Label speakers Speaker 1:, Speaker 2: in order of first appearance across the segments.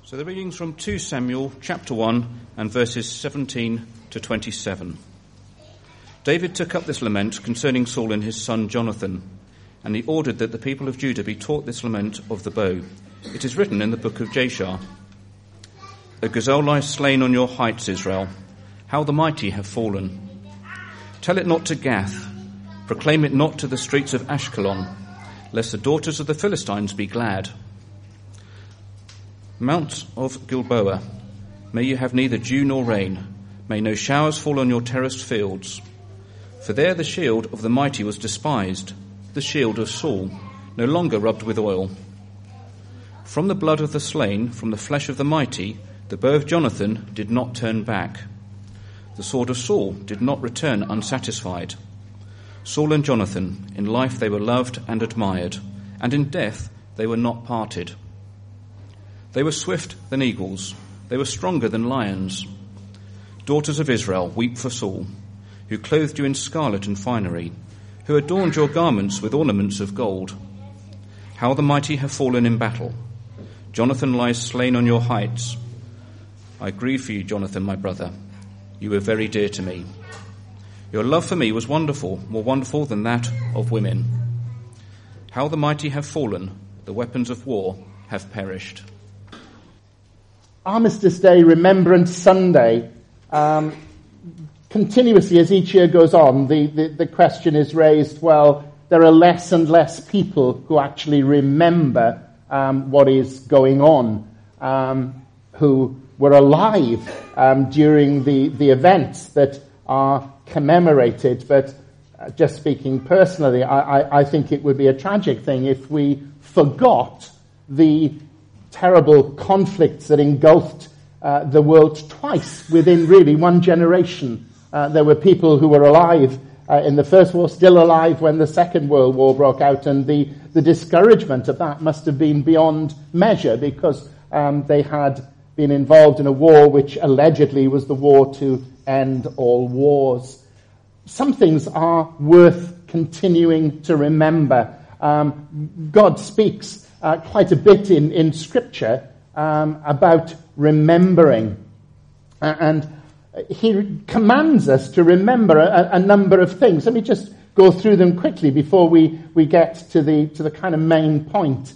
Speaker 1: So the readings from 2 Samuel chapter 1 and verses 17 to 27. David took up this lament concerning Saul and his son Jonathan, and he ordered that the people of Judah be taught this lament of the bow. It is written in the book of Jashar. A gazelle lies slain on your heights, Israel. How the mighty have fallen. Tell it not to Gath. Proclaim it not to the streets of Ashkelon, lest the daughters of the Philistines be glad. Mount of Gilboa, may you have neither dew nor rain. May no showers fall on your terraced fields. For there the shield of the mighty was despised, the shield of Saul, no longer rubbed with oil. From the blood of the slain, from the flesh of the mighty, the bow of Jonathan did not turn back. The sword of Saul did not return unsatisfied. Saul and Jonathan, in life they were loved and admired, and in death they were not parted. They were swift than eagles, they were stronger than lions. Daughters of Israel, weep for Saul, who clothed you in scarlet and finery, who adorned your garments with ornaments of gold. How the mighty have fallen in battle. Jonathan lies slain on your heights. I grieve for you, Jonathan, my brother. You were very dear to me. Your love for me was wonderful, more wonderful than that of women. How the mighty have fallen, the weapons of war have perished.
Speaker 2: Armistice Day, Remembrance Sunday, continuously as each year goes on, the question is raised, well, there are less and less people who actually remember what is going on, who were alive during the events that are commemorated. But just speaking personally, I think it would be a tragic thing if we forgot the terrible conflicts that engulfed the world twice within really one generation. There were people who were alive in the First War, still alive when the Second World War broke out, and the discouragement of that must have been beyond measure because they had been involved in a war which allegedly was the war to end all wars. Some things are worth continuing to remember. God speaks quite a bit in Scripture about remembering. And he commands us to remember a number of things. Let me just go through them quickly before we get to the kind of main point.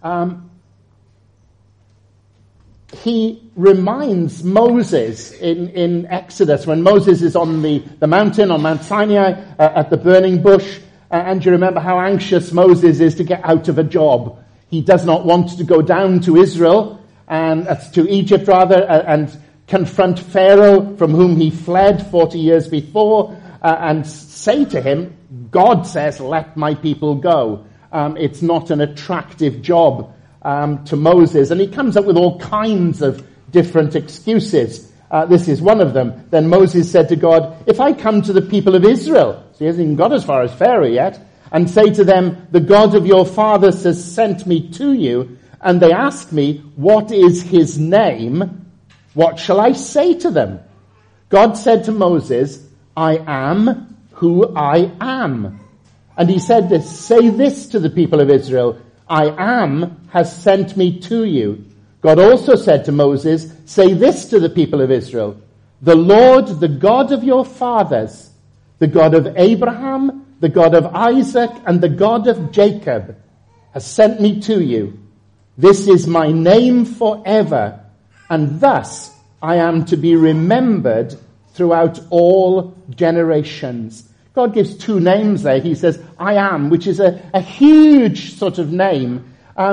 Speaker 2: He reminds Moses in Exodus, when Moses is on the mountain, on Mount Sinai, at the burning bush, and you remember how anxious Moses is to get out of a job. He does not want to go down to Israel, and to Egypt rather, and confront Pharaoh, from whom he fled 40 years before, and say to him, God says, let my people go. It's not an attractive job to Moses, and he comes up with all kinds of different excuses. This is one of them. Then Moses said to God, if I come to the people of Israel, so he hasn't even got as far as Pharaoh yet, and say to them, the God of your fathers has sent me to you, and they ask me, what is his name? What shall I say to them? God said to Moses, I am who I am. And he said this, say this to the people of Israel, I am has sent me to you. God also said to Moses, say this to the people of Israel, the Lord, the God of your fathers, the God of Abraham, the God of Isaac, and the God of Jacob, has sent me to you. This is my name forever, and thus I am to be remembered throughout all generations. God gives two names there. He says, I am, which is a huge sort of name.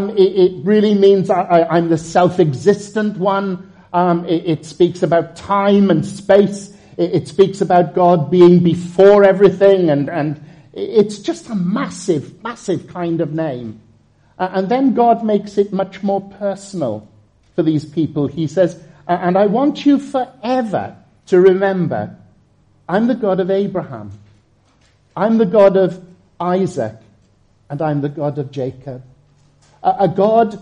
Speaker 2: It really means I'm the self-existent one. It speaks about time and space. It speaks about God being before everything, and it's just a massive, massive kind of name. And then God makes it much more personal for these people. He says, and I want you forever to remember, I'm the God of Abraham, I'm the God of Isaac, and I'm the God of Jacob. A God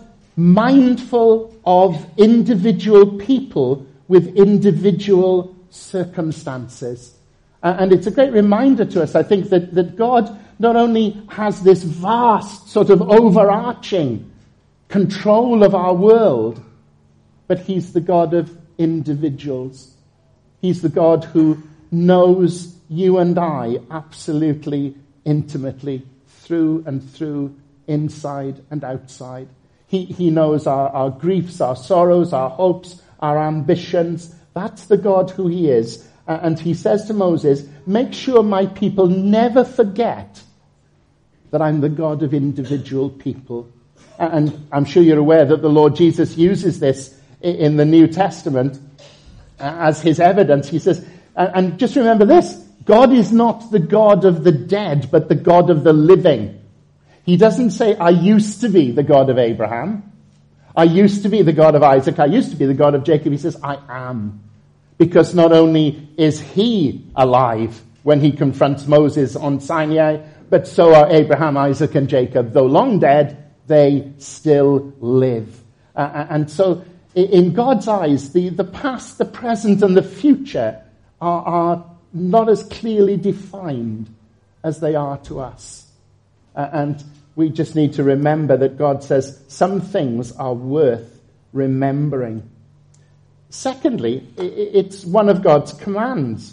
Speaker 2: mindful of individual people with individual circumstances. And it's a great reminder to us, I think, that God not only has this vast sort of overarching control of our world, but he's the God of individuals. He's the God who knows you and I absolutely intimately, through and through, inside and outside. He knows our griefs, our sorrows, our hopes, our ambitions. That's the God who he is. And he says to Moses, make sure my people never forget that I'm the God of individual people. And I'm sure you're aware that the Lord Jesus uses this in the New Testament as his evidence. He says, and just remember this, God is not the God of the dead, but the God of the living. He doesn't say, I used to be the God of Abraham. I used to be the God of Isaac. I used to be the God of Jacob. He says, I am. Because not only is he alive when he confronts Moses on Sinai, but so are Abraham, Isaac, and Jacob. Though long dead, they still live. And so in God's eyes, the past, the present, and the future are not as clearly defined as they are to us. And we just need to remember that God says some things are worth remembering. Secondly, it's one of God's commands.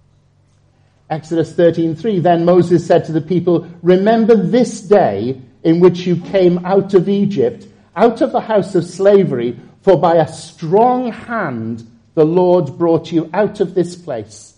Speaker 2: Exodus 13:3, then Moses said to the people, remember this day in which you came out of Egypt, out of the house of slavery, for by a strong hand the Lord brought you out of this place.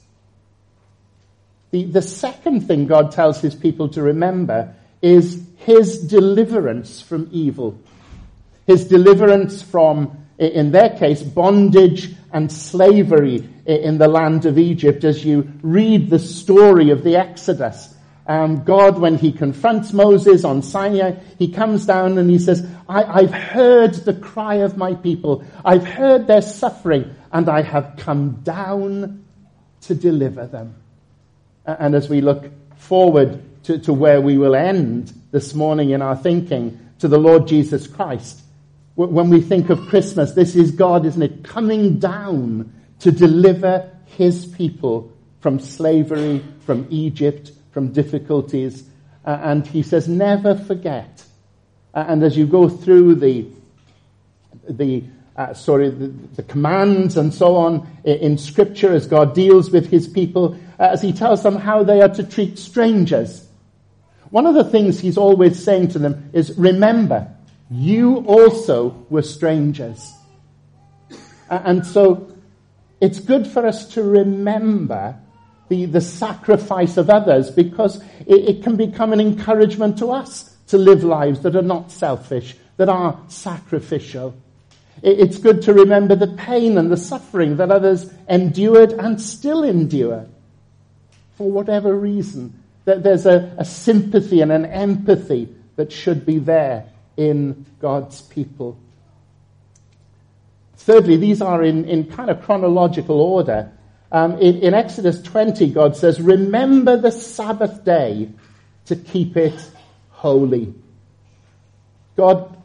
Speaker 2: The second thing God tells his people to remember is his deliverance from evil. His deliverance from, in their case, bondage and slavery in the land of Egypt. As you read the story of the Exodus, God, when he confronts Moses on Sinai, he comes down and he says, I've heard the cry of my people. I've heard their suffering, and I have come down to deliver them. And as we look forward to where we will end this morning in our thinking, to the Lord Jesus Christ, when we think of Christmas, this is God, isn't it, coming down to deliver his people from slavery, from Egypt, from difficulties. And he says, never forget. And as you go through the commands and so on in Scripture, as God deals with his people, as he tells them how they are to treat strangers, one of the things he's always saying to them is, remember, you also were strangers. And so it's good for us to remember the sacrifice of others, because it can become an encouragement to us to live lives that are not selfish, that are sacrificial. It's good to remember the pain and the suffering that others endured and still endure. For whatever reason, that there's a sympathy and an empathy that should be there in God's people. Thirdly, these are in kind of chronological order. In Exodus 20, God says, remember the Sabbath day to keep it holy. God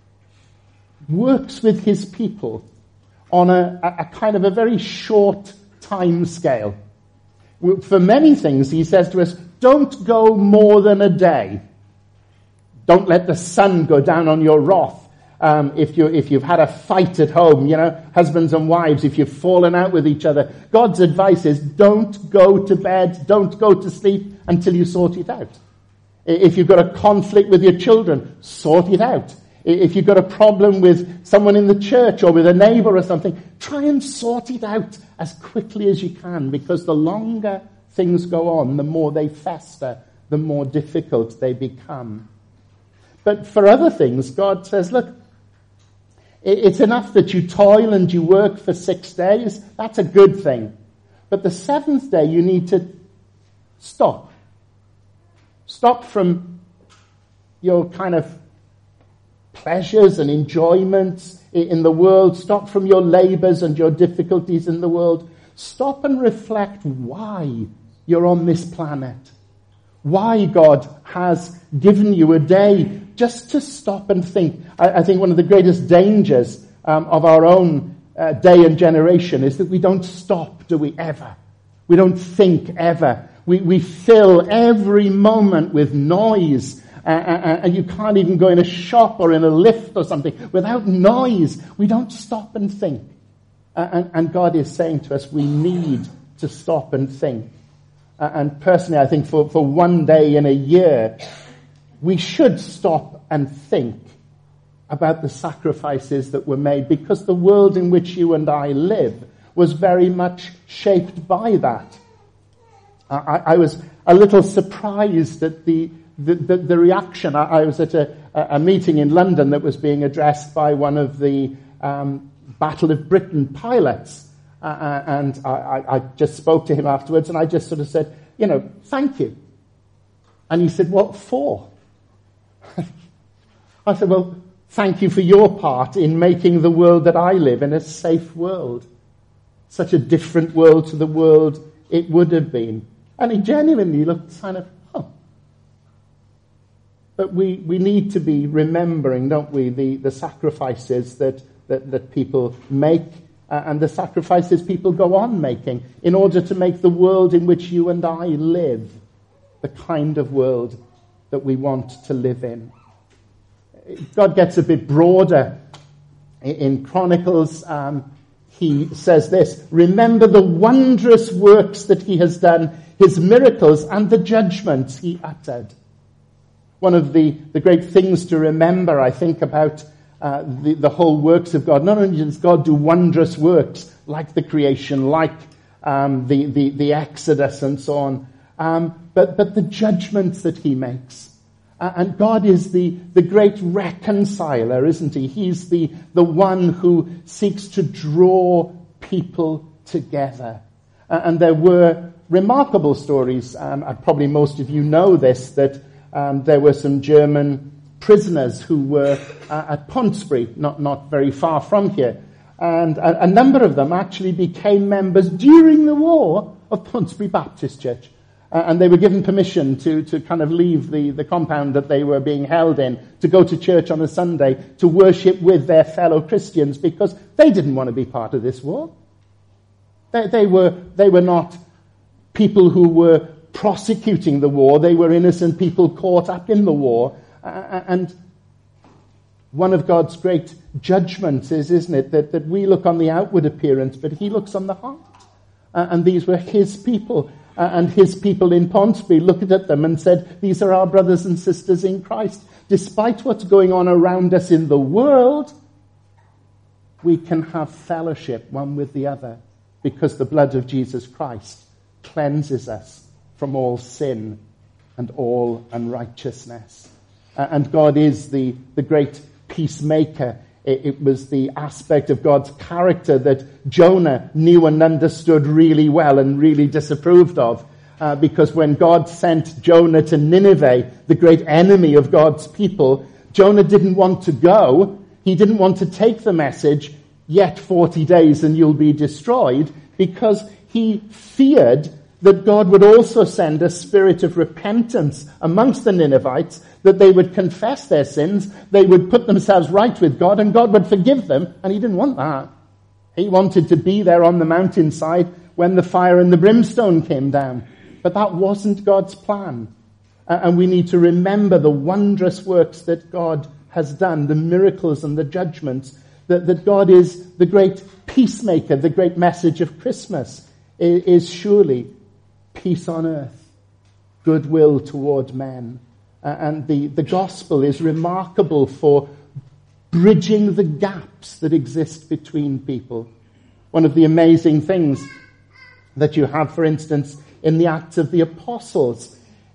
Speaker 2: works with his people on a kind of a very short time scale. For many things, he says to us, don't go more than a day. Don't let the sun go down on your wrath. If you've had a fight at home, husbands and wives, if you've fallen out with each other, God's advice is don't go to bed, don't go to sleep until you sort it out. If you've got a conflict with your children, sort it out. If you've got a problem with someone in the church or with a neighbor or something, try and sort it out as quickly as you can, because the longer things go on, the more they fester, the more difficult they become. But for other things, God says, look, it's enough that you toil and you work for 6 days. That's a good thing. But the seventh day, you need to stop. Stop from your kind of pleasures and enjoyments in the world. Stop from your labors and your difficulties in the world. Stop and reflect why you're on this planet. Why God has given you a day just to stop and think. I think one of the greatest dangers of our own day and generation is that we don't stop, do we, ever? We don't think ever. We fill every moment with noise and you can't even go in a shop or in a lift or something without noise. We don't stop and think. And God is saying to us, we need to stop and think. And personally, I think for one day in a year, we should stop and think about the sacrifices that were made, because the world in which you and I live was very much shaped by that. I was a little surprised at the reaction. I was at a meeting in London that was being addressed by one of the Battle of Britain pilots, and I just spoke to him afterwards, and I just sort of said, thank you. And he said, what for? I said, well, thank you for your part in making the world that I live in a safe world. Such a different world to the world it would have been. And he genuinely looked kind of, But we need to be remembering, don't we, the sacrifices that people make and the sacrifices people go on making in order to make the world in which you and I live the kind of world that we want to live in. God gets a bit broader. In Chronicles, he says this: remember the wondrous works that he has done, his miracles and the judgments he uttered. One of the great things to remember, I think, about the whole works of God, not only does God do wondrous works like the creation, like the Exodus and so on, but the judgments that he makes. And God is the great reconciler, isn't he? He's the one who seeks to draw people together. And there were remarkable stories, probably most of you know this, that there were some German prisoners who were at Ponsbury, not very far from here. And a number of them actually became members during the war of Ponsbury Baptist Church. And they were given permission to kind of leave the compound that they were being held in, to go to church on a Sunday, to worship with their fellow Christians, because they didn't want to be part of this war. They were not people who were prosecuting the war. They were innocent people caught up in the war. And one of God's great judgments is, isn't it, that we look on the outward appearance, but he looks on the heart. And these were his people. And his people in Ponsonby looked at them and said, these are our brothers and sisters in Christ. Despite what's going on around us in the world, we can have fellowship one with the other, because the blood of Jesus Christ cleanses us from all sin and all unrighteousness. And God is the great peacemaker. It was the aspect of God's character that Jonah knew and understood really well and really disapproved of. Because when God sent Jonah to Nineveh, the great enemy of God's people, Jonah didn't want to go. He didn't want to take the message, yet 40 days and you'll be destroyed, because he feared that God would also send a spirit of repentance amongst the Ninevites, that they would confess their sins, they would put themselves right with God, and God would forgive them, and he didn't want that. He wanted to be there on the mountainside when the fire and the brimstone came down. But that wasn't God's plan. And we need to remember the wondrous works that God has done, the miracles and the judgments, that God is the great peacemaker. The great message of Christmas is surely peace on earth, goodwill toward men. And the gospel is remarkable for bridging the gaps that exist between people. One of the amazing things that you have, for instance, in the Acts of the Apostles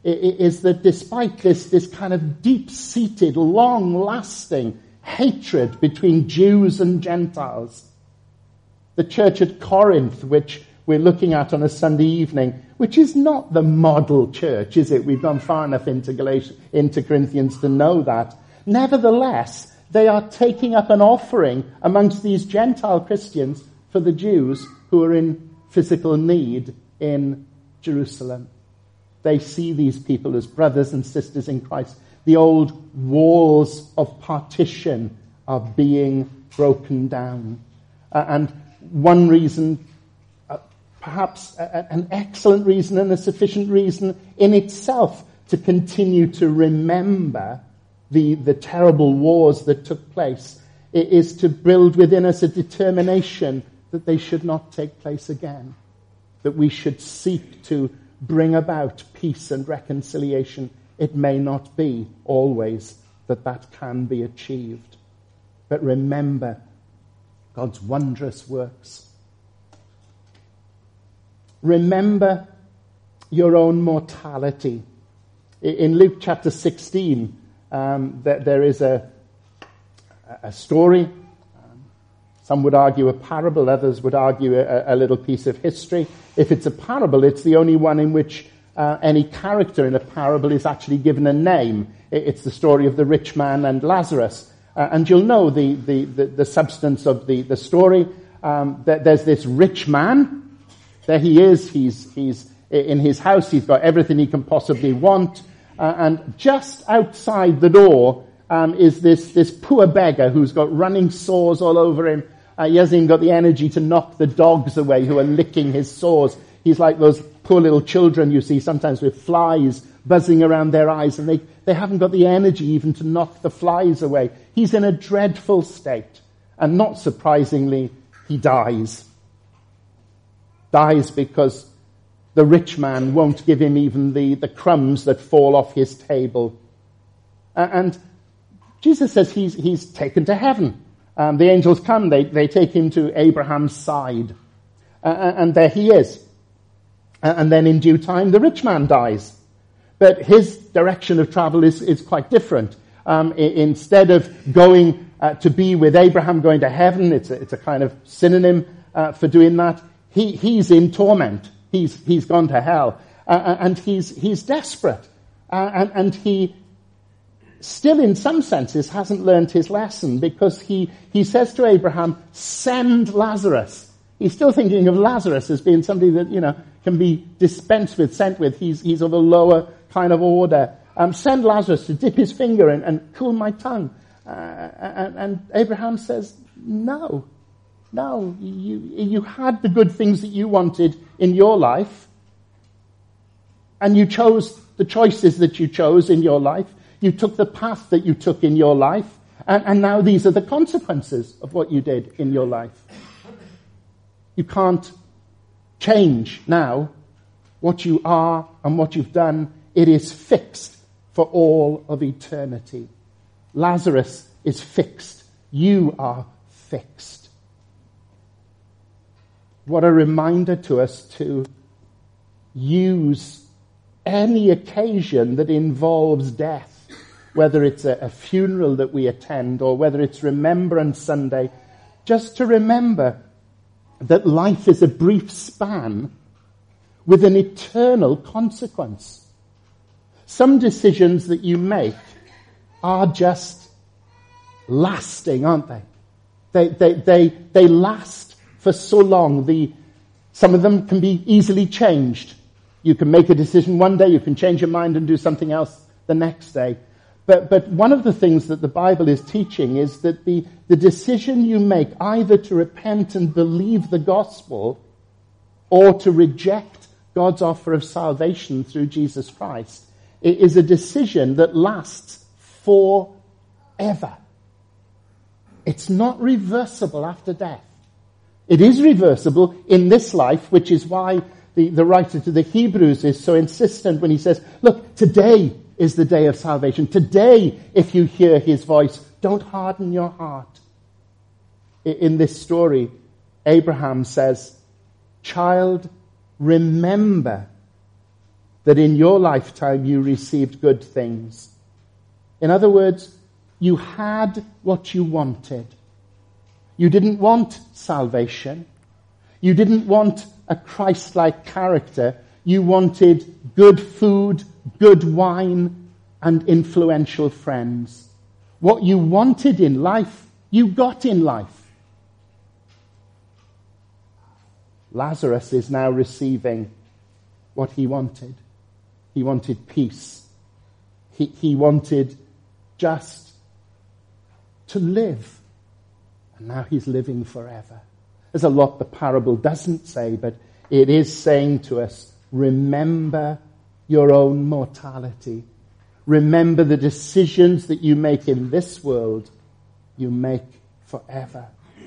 Speaker 2: is that despite this kind of deep-seated, long-lasting hatred between Jews and Gentiles, the church at Corinth, which we're looking at on a Sunday evening, which is not the model church, is it? We've gone far enough into Corinthians to know that. Nevertheless, they are taking up an offering amongst these Gentile Christians for the Jews who are in physical need in Jerusalem. They see these people as brothers and sisters in Christ. The old walls of partition are being broken down. And one reason, perhaps an excellent reason and a sufficient reason in itself to continue to remember the terrible wars that took place. It is to build within us a determination that they should not take place again, that we should seek to bring about peace and reconciliation. It may not be always that can be achieved. But remember God's wondrous works. Remember your own mortality. In Luke chapter 16, there is a story. Some would argue a parable, others would argue a little piece of history. If it's a parable, it's the only one in which any character in a parable is actually given a name. It's the story of the rich man and Lazarus. And you'll know the substance of the story. There's this rich man. There he is. He's in his house. He's got everything he can possibly want. And just outside the door is this poor beggar who's got running sores all over him. He hasn't even got the energy to knock the dogs away who are licking his sores. He's like those poor little children you see sometimes with flies buzzing around their eyes, and they haven't got the energy even to knock the flies away. He's in a dreadful state. And not surprisingly, he dies. Dies because the rich man won't give him even the crumbs that fall off his table. And Jesus says he's taken to heaven. The angels come, they take him to Abraham's side. And there he is. And then in due time, the rich man dies. But his direction of travel is quite different. Instead of going to be with Abraham, going to heaven, it's a kind of synonym for doing that, he's in torment. He's gone to hell. And he's desperate. And he still, in some senses, hasn't learned his lesson, because he says to Abraham, send Lazarus. He's still thinking of Lazarus as being somebody that, can be dispensed with, sent with. He's of a lower kind of order. Send Lazarus to dip his finger and cool my tongue. And Abraham says, no, you had the good things that you wanted in your life, and you chose the choices that you chose in your life. You took the path that you took in your life, and now these are the consequences of what you did in your life. You can't change now what you are and what you've done. It is fixed for all of eternity. Lazarus is fixed. You are fixed. What a reminder to us to use any occasion that involves death, whether it's a funeral that we attend or whether it's Remembrance Sunday, just to remember that life is a brief span with an eternal consequence. Some decisions that you make are just lasting, aren't they? They last for so long. Some of them can be easily changed. You can make a decision one day, you can change your mind and do something else the next day. But one of the things that the Bible is teaching is that the decision you make either to repent and believe the gospel or to reject God's offer of salvation through Jesus Christ is a decision that lasts forever. It's not reversible after death. It is reversible in this life, which is why the writer to the Hebrews is so insistent when he says, look, today is the day of salvation. Today, if you hear his voice, don't harden your heart. In this story, Abraham says, child, remember that in your lifetime you received good things. In other words, you had what you wanted. You didn't want salvation. You didn't want a Christ-like character. You wanted good food, good wine, and influential friends. What you wanted in life, you got in life. Lazarus is now receiving what he wanted. He wanted peace. He wanted just to live. And now he's living forever. There's a lot the parable doesn't say, but it is saying to us, remember your own mortality. Remember the decisions that you make in this world, you make forever.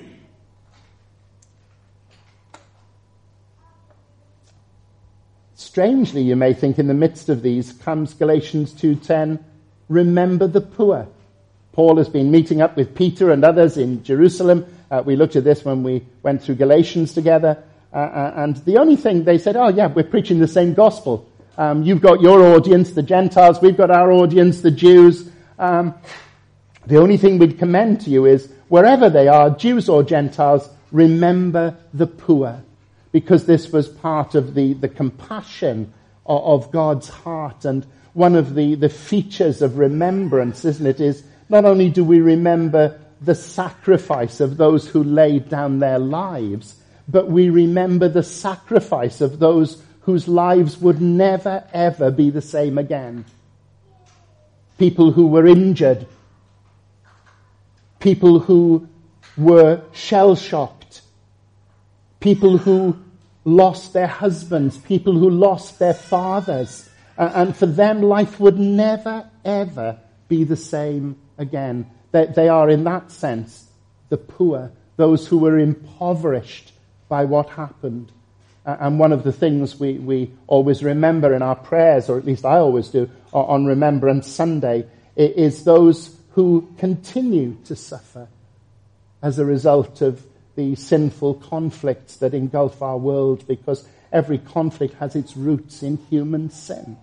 Speaker 2: Strangely, you may think, in the midst of these comes Galatians 2:10, remember the poor. Paul has been meeting up with Peter and others in Jerusalem. We looked at this when we went through Galatians together. And the only thing they said, oh yeah, we're preaching the same gospel. You've got your audience, the Gentiles. We've got our audience, the Jews. The only thing we'd commend to you is, wherever they are, Jews or Gentiles, remember the poor. Because this was part of the compassion of God's heart. And one of the features of remembrance, isn't it, is not only do we remember the sacrifice of those who laid down their lives, but we remember the sacrifice of those whose lives would never, ever be the same again. People who were injured. People who were shell-shocked. People who lost their husbands. People who lost their fathers. And for them, life would never, ever be the same again. They are, in that sense, the poor. Those who were impoverished by what happened. And one of the things we always remember in our prayers, or at least I always do, on Remembrance Sunday, is those who continue to suffer as a result of the sinful conflicts that engulf our world, because every conflict has its roots in human sin.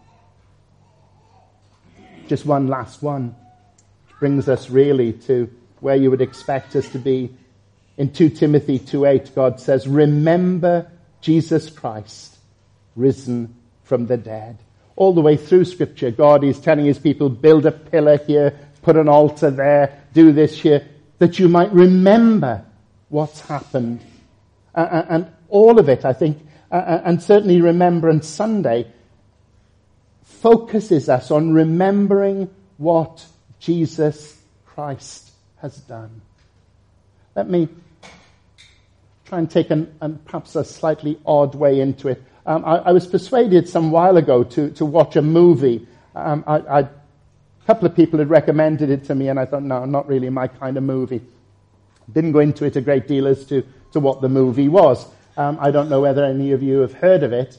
Speaker 2: Just one last one, which brings us really to where you would expect us to be. In 2 Timothy 2:8, God says, remember Jesus Christ, risen from the dead. All the way through Scripture, God is telling his people, build a pillar here, put an altar there, do this here, that you might remember what's happened. And all of it, I think, and certainly Remembrance Sunday, focuses us on remembering what Jesus Christ has done. Let me try and take perhaps a slightly odd way into it. I was persuaded some while ago to watch a movie. A couple of people had recommended it to me, and I thought, no, not really my kind of movie. Didn't go into it a great deal as to what the movie was. I don't know whether any of you have heard of it.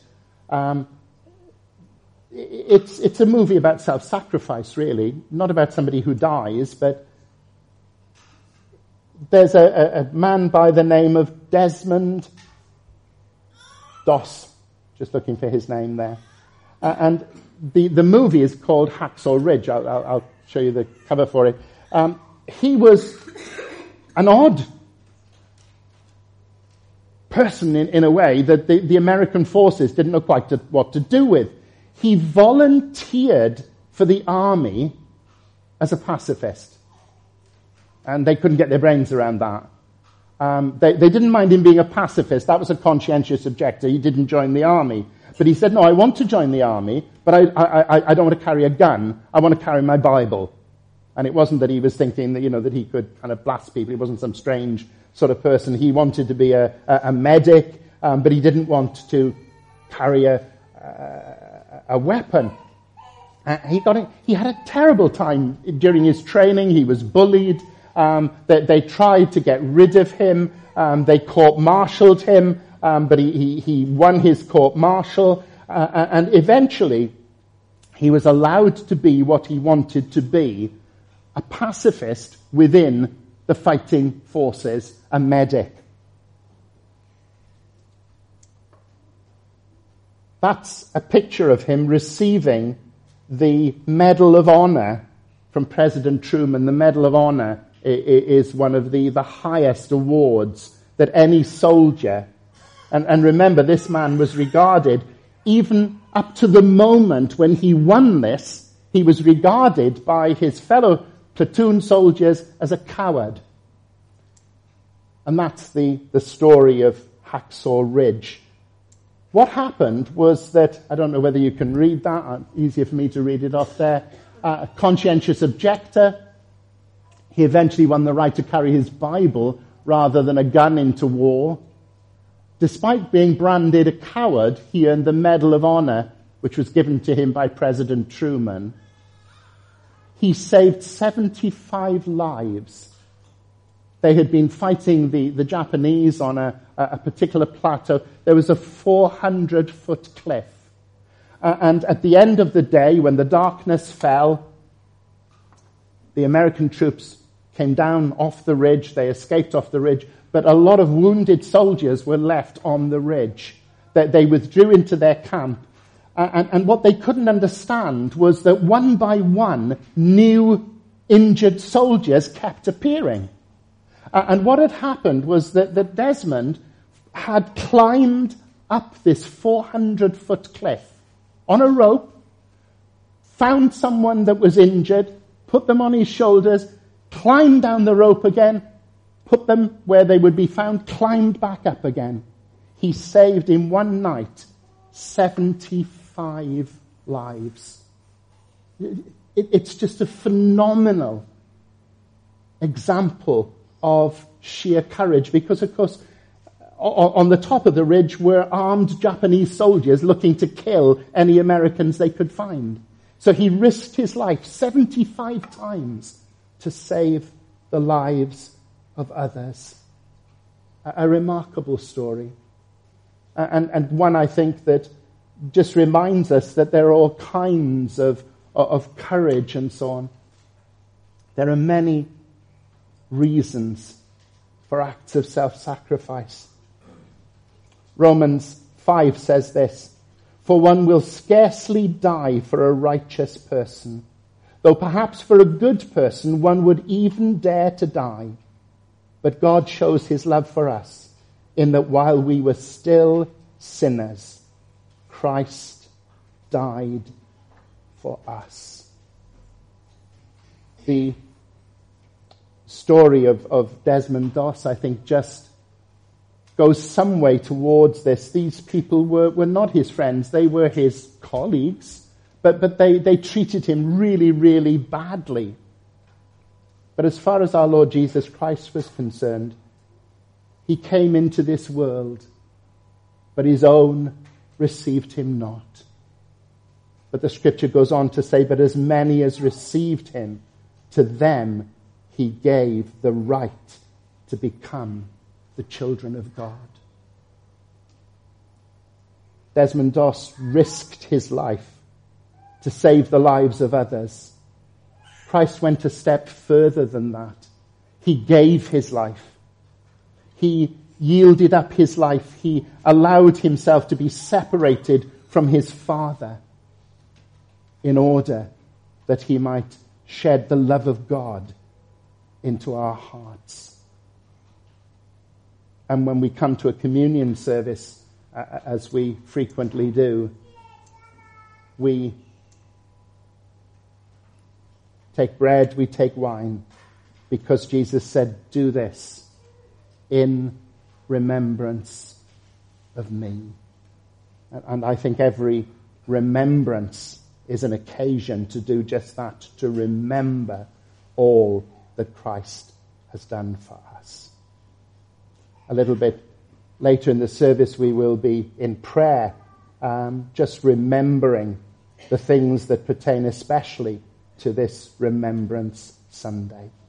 Speaker 2: It's a movie about self-sacrifice, really. Not about somebody who dies, but there's a man by the name of Desmond Doss. Just looking for his name there. And the movie is called Hacksaw Ridge. I'll show you the cover for it. He was an odd person in a way that the American forces didn't know quite what to do with. He volunteered for the army as a pacifist. And they couldn't get their brains around that. They didn't mind him being a pacifist. That was a conscientious objector. He didn't join the army. But he said, no, I want to join the army, but I don't want to carry a gun. I want to carry my Bible. And it wasn't that he was thinking that, that he could kind of blast people. He wasn't some strange sort of person. He wanted to be a medic, but he didn't want to carry a weapon. He had a terrible time during his training. He was bullied. They tried to get rid of him. They court-martialed him, but he won his court-martial. And eventually, he was allowed to be what he wanted to be, a pacifist within the fighting forces, a medic. That's a picture of him receiving the Medal of Honor from President Truman. The Medal of Honor is one of the highest awards that any soldier, and remember, this man was regarded, even up to the moment when he won this, he was regarded by his fellow platoon soldiers as a coward. And that's the story of Hacksaw Ridge. What happened was that, I don't know whether you can read that, easier for me to read it off there, a conscientious objector. He eventually won the right to carry his Bible rather than a gun into war. Despite being branded a coward, he earned the Medal of Honor which was given to him by President Truman, he saved 75 lives. They had been fighting the Japanese on a particular plateau. There was a 400-foot cliff. And at the end of the day, when the darkness fell, the American troops came down off the ridge. They escaped off the ridge. But a lot of wounded soldiers were left on the ridge. They withdrew into their camp. And what they couldn't understand was that one by one, new injured soldiers kept appearing. And what had happened was that Desmond had climbed up this 400-foot cliff on a rope, found someone that was injured, put them on his shoulders, climbed down the rope again, put them where they would be found, climbed back up again. He saved in one night 75 lives. It's just a phenomenal example of sheer courage, because, of course, on the top of the ridge were armed Japanese soldiers looking to kill any Americans they could find. So he risked his life 75 times to save the lives of others. A remarkable story. And one, I think, that just reminds us that there are all kinds of courage and so on. There are many reasons for acts of self-sacrifice. Romans 5 says this, "For one will scarcely die for a righteous person, though perhaps for a good person one would even dare to die. But God shows his love for us, in that while we were still sinners, Christ died for us." The story of Desmond Doss, I think, just goes some way towards this. These people were not his friends. They were his colleagues, but they treated him really, really badly. But as far as our Lord Jesus Christ was concerned, he came into this world, but his own received him not. But the scripture goes on to say, "But as many as received him, to them he gave the right to become the children of God." Desmond Doss risked his life to save the lives of others. Christ went a step further than that. He gave his life. He yielded up his life. He allowed himself to be separated from his Father in order that he might shed the love of God into our hearts. And when we come to a communion service, as we frequently do, we take bread, we take wine, because Jesus said, "Do this in remembrance of me." And I think every remembrance is an occasion to do just that, to remember all that Christ has done for us. A little bit later in the service we will be in prayer, just remembering the things that pertain especially to this Remembrance Sunday.